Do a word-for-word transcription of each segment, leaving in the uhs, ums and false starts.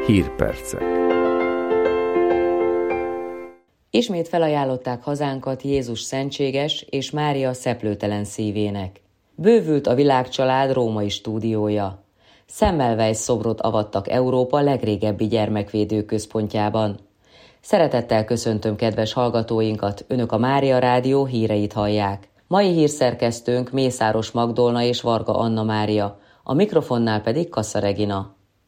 Hírpercek. Ismét felajánlották hazánkat Jézus szentséges és Mária szeplőtelen szívének. Bővült a Világcsalád római stúdiója. Semmelweis szobrot avattak Európa legrégebbi gyermekvédő központjában. Szeretettel köszöntöm kedves hallgatóinkat, Önök a Mária Rádió híreit hallják. Mai hírszerkesztőnk Mészáros Magdolna és Varga Anna Mária, a mikrofonnál pedig Kassa Regina.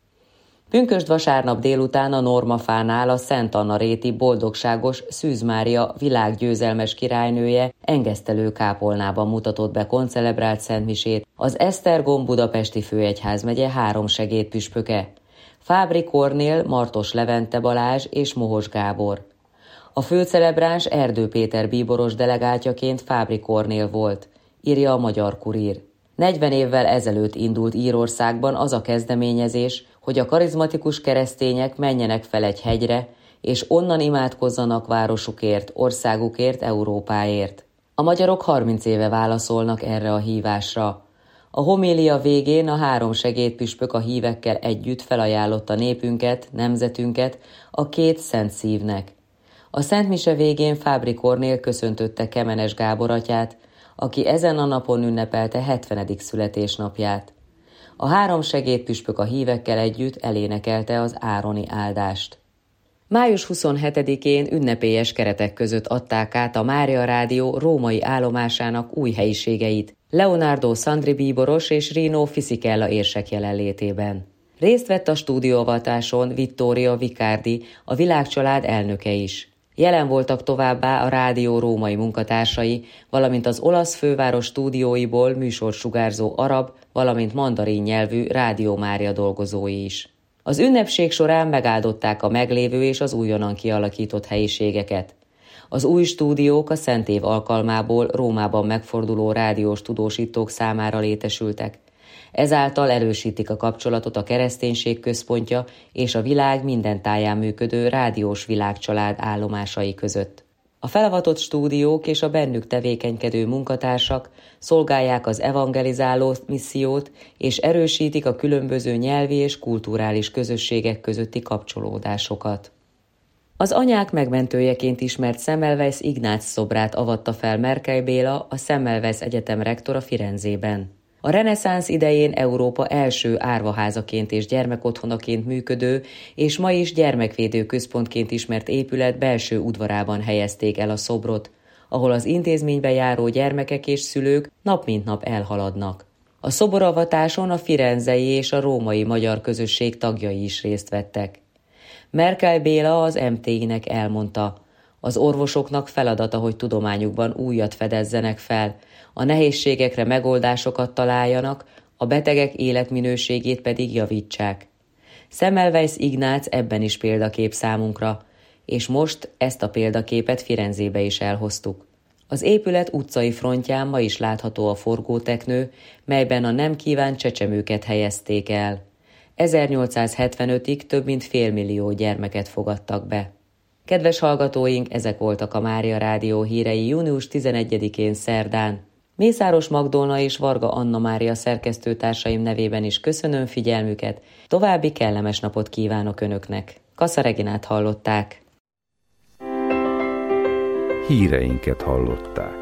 Pünkösd vasárnap délután a Normafánál a Szent Anna réti boldogságos Szűz Mária világgyőzelmes királynője engesztelő kápolnában mutatott be koncelebrált szentmisét az Esztergom budapesti főegyházmegye három segédpüspöke, Fábry Kornél, Martos Levente Balázs és Mohos Gábor. A főcelebráns Erdő Péter bíboros delegáltjaként Fábry Kornél volt, írja a Magyar Kurír. negyven évvel ezelőtt indult Írországban az a kezdeményezés, hogy a karizmatikus keresztények menjenek fel egy hegyre, és onnan imádkozzanak városukért, országukért, Európáért. A magyarok harminc éve válaszolnak erre a hívásra. A homélia végén a három segédpüspök a hívekkel együtt felajánlotta népünket, nemzetünket a két szent szívnek. A Szent Mise végén Fábry Kornél köszöntötte Kemenes Gábor atyát, aki ezen a napon ünnepelte hetvenedik születésnapját. A három segédpüspök a hívekkel együtt elénekelte az ároni áldást. május huszonhetedikén ünnepélyes keretek között adták át a Mária Rádió római állomásának új helyiségeit, Leonardo Sandri bíboros és Rino Fisichella érsek jelenlétében. Részt vett a stúdióavatáson Vittorio Vicardi, a Világcsalád elnöke is. Jelen voltak továbbá a rádió római munkatársai, valamint az olasz főváros stúdióiból műsorsugárzó arab, valamint mandarin nyelvű Rádió Mária dolgozói is. Az ünnepség során megáldották a meglévő és az újonnan kialakított helyiségeket. Az új stúdiók a Szent Év alkalmából Rómában megforduló rádiós tudósítók számára létesültek. Ezáltal erősítik a kapcsolatot a kereszténység központja és a világ minden táján működő rádiós világcsalád állomásai között. A felavatott stúdiók és a bennük tevékenykedő munkatársak szolgálják az evangelizáló missziót és erősítik a különböző nyelvi és kulturális közösségek közötti kapcsolódásokat. Az anyák megmentőjeként ismert Semmelweis Ignác szobrát avatta fel Merkel Béla, a Semmelweis Egyetem rektora Firenzében. A reneszánsz idején Európa első árvaházaként és gyermekotthonaként működő, és ma is gyermekvédő központként ismert épület belső udvarában helyezték el a szobrot, ahol az intézménybe járó gyermekek és szülők nap mint nap elhaladnak. A szoboravatáson a firenzei és a római magyar közösség tagjai is részt vettek. Merkel Béla az em té i-nek elmondta, az orvosoknak feladata, hogy tudományukban újat fedezzenek fel, a nehézségekre megoldásokat találjanak, a betegek életminőségét pedig javítsák. Semmelweis Ignác ebben is példakép számunkra, és most ezt a példaképet Firenzébe is elhoztuk. Az épület utcai frontján ma is látható a forgóteknő, melyben a nem kívánt csecsemőket helyezték el. ezernyolcszázhetvenötig több mint félmillió gyermeket fogadtak be. Kedves hallgatóink, ezek voltak a Mária Rádió hírei június tizenegyedikén szerdán. Mészáros Magdolna és Varga Anna Mária szerkesztőtársaim nevében is köszönöm figyelmüket, további kellemes napot kívánok Önöknek. Kassa Reginát hallották. Híreinket hallották.